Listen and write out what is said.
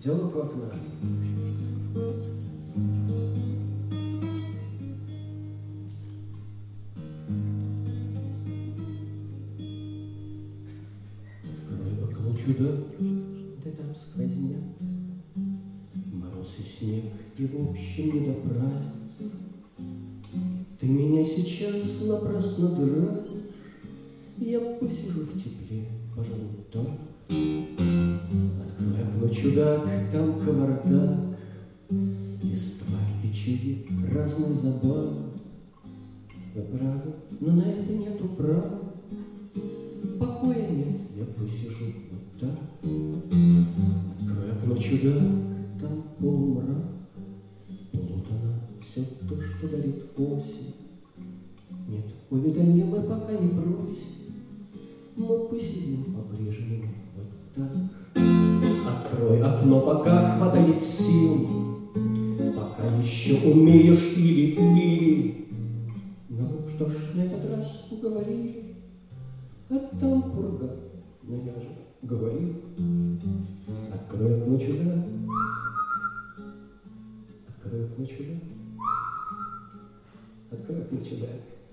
Диалог у окна. Открой окно, чудак, да там сквозня, мороз и снег, и в общем не до праздниц. Ты меня сейчас напрасно дразнишь, я посижу в тепле, пожалуй, так. Открой окно, чудак, там кавардак, листва, печуги, разные забавы. Вы правы, но на это нету права. Покоя нет, я посижу вот так. Открой окно, чудак, там полумрак, полутона, все то, что дарит осень. Нет, увядания мы пока не просим, мы посидим по-прежнему вот так. Открой окно, пока хватает сил, пока еще умеешь или. Ну что ж, на этот раз уговорили, а там пурга, но я же говорил. Открой окно, чудак, открой окно, чудак, открой окно, чудак.